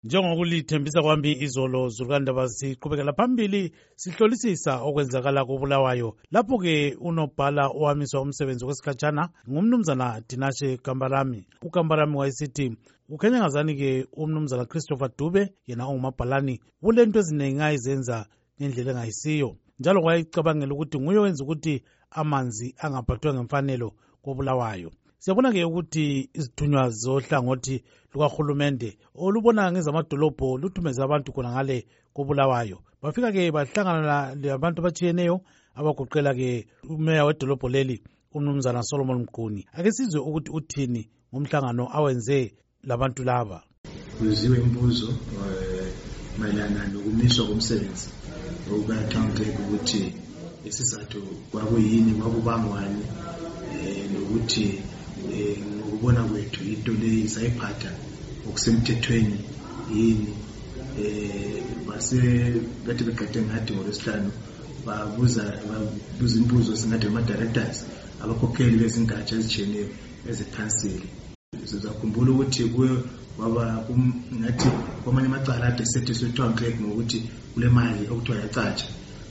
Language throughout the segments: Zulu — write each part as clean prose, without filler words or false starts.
Njengokulithembisa kwami izolo zulukandaba siqhubekela phambili sihlolisisa okwenzakala koBulawayo. Lapho-ke unobhala owamiswa umsebenzi kwesikhatshana ngumnumzana Tinashe Kambarami. UKambarami wayesithi ukhanya ngazani-ke umnumzana Christopher Dube yena ongumabhalani kulento eziningi ayizenza ngendlela engayisiyo, njalo wayecabangela ukuthi nguye wenza ukuthi amanzi angaphathwa ngemfanelo koBulawayo. Siyabona-ke ukuthi izithunywa zohlangothi lukahulumende olubona ngezamadolobho luthumeze abantu khona ngale koBulawayo bafika-ke bahlangana labantu abatshiyeneyo abagoqela-ke umeya wedolobho leli umnumzana Solomon Mquni. Ake sizwe ukuthi uthini ngomhlangano awenze labantu laba. Kuziwe imbuzo mayelana nokumiswa komsebenzi okukaThawunkek ukuthi isizathu kwakuyini, kwakubangwani, nokuthi ngokubona kwethu into le isayiphatha okusemthethweni yini. Base kade begade ngathi ngolwesihlanu babuza imbuzo singathi ama-directors abakhokheli bezingatsha ezitshiyeneyo ezikhansili. Sizakhumbula ukuthi kuwe waba ngathi kwamanye amacala ade sethiswe uThawunkek ngokuthi kule mali okuthiwa yacatsha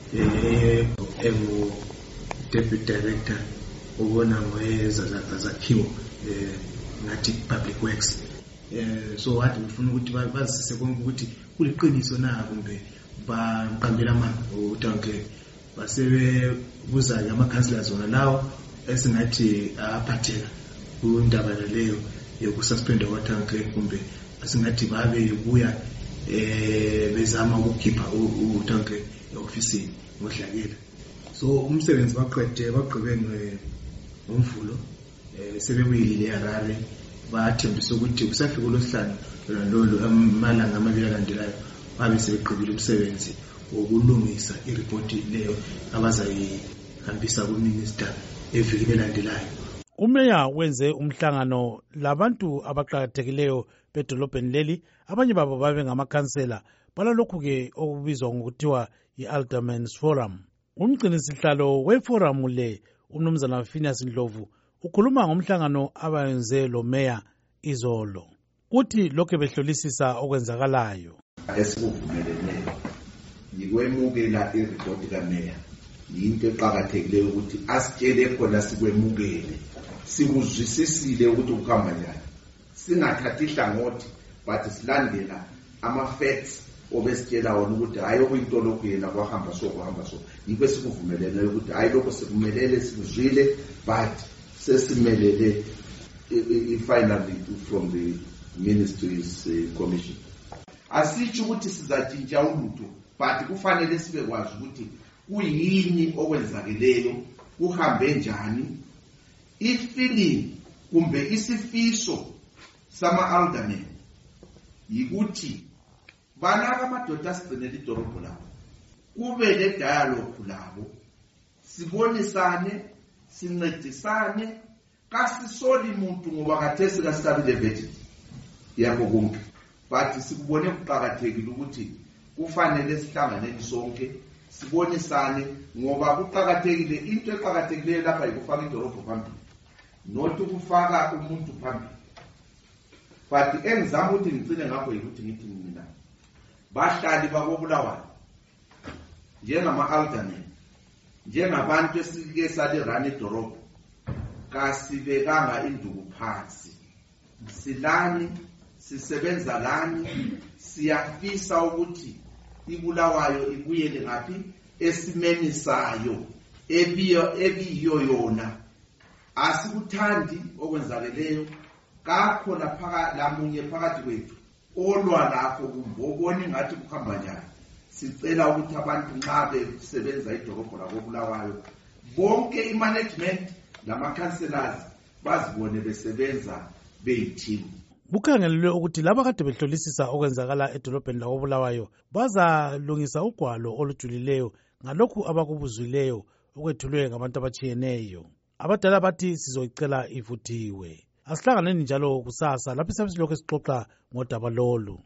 engu-deputy director ubona ngezakhiwo ngathi public works. So wathi ufuna ukuthi bazise konke ukuthi kuliqiniso na kumbe baqambela amanga uThawunkek. Basebebuza-ke ama-councillors wona lawo esingathi aphatheka kundaba leyo yokususpendwa kwaThawunkek, kumbe asingathi babebuya bezama ukukhipha uThawunkek e-ofisini ngodlakela. So umsebenzi baqhube ngomvulo sebebuyile eHarare bathembisa ukuthi kusafika uLwesihlanu lolu amalanga amabili alandelayo babe sebeqhubile umsebenzi wokulungisa iripoti leyo abazayihambisa kuminister evikini elandelayo. Umeya wenze umhlangano labantu abaqakathekileyo bedolobheni leli, abanye babo babe ngamakhansela balalokhu-ke okubizwa ngokuthiwa yi-Alderman's Forum. Umgcinisihlalo weforamu le umnumzana Phineas Ndlovu ukhuluma ngomhlangano abayenze lo meya izolo. Uthi lokho behlolisisa okwenzakalayo. Esikuvumelene yikwemukela iripoti kameya yinto eqakathekileyo ukuthi asitshele khona sikwemukele, sikuzwisisile ukuthi ukuhamba njani, singathathi ihlangothi but silandela ama-facts obesitshela wona ukuthi hayi okuyinto lokhu yena kwahamba so. Yikho sikuvumelene ukuthi hayi lokho sikumelele, sikuzwile, but sesimelele finally from the ministry's commission. Asitsho ukuthi sizatshintsha ulutho, but kufanele sibe kwazi ukuthi kuyini okwenzakeleyo, kuhambe njani. Ifeeling kumbe isifiso sama-aldermen yikuthi banaka amadoda asigcinele idorobho labo, kube le-dialogue labo, sibonisane, sincedisane, kasisoli muntu ngoba kathesi kasikabile vetted yakho konke. But sikubone kuqakathekile ukuthi kufanele sihlanganeni sonke sibonisane ngoba kuqakathekile. Into eqakathekileyo lapha yikufaka idorobho phambili, not ukufaka umuntu phambili. But engizama ukuthi ngicine ngakho yikuthi ngithi mina bahlali bakoBulawayo njengama-aldermen, njengabantu esike salirana idorobho, kasibekanga induku phansi. Silani, sisebenza lani, siyafisa ukuthi iBulawayo ibuyele ngaphi esimeni sayo ebiyo yona. Asikuthandi okwenzakeleyo, kakho lamunye phakathi kwethu olwa lakho kumbe obona ngathi kuhamba njani. Sicela ukuthi abantu nxa besebenza idorobho lakoBulawayo bonke i-management lama-councillors bazibone besebenza beyiteam. Kukhangelelwe ukuthi laba kade behlolisisa okwenzakala edolobheni lakoBulawayo bazalungisa ugwalo olujulileyo ngalokhu abakubuzwileyo okwethulwe ngabantu abatshiyeneyo. Abadala bathi sizoyicela ivuthiwe. Asihlanganeni njalo kusasa lapho sisabe silokhu sixoxa ngodaba lolu.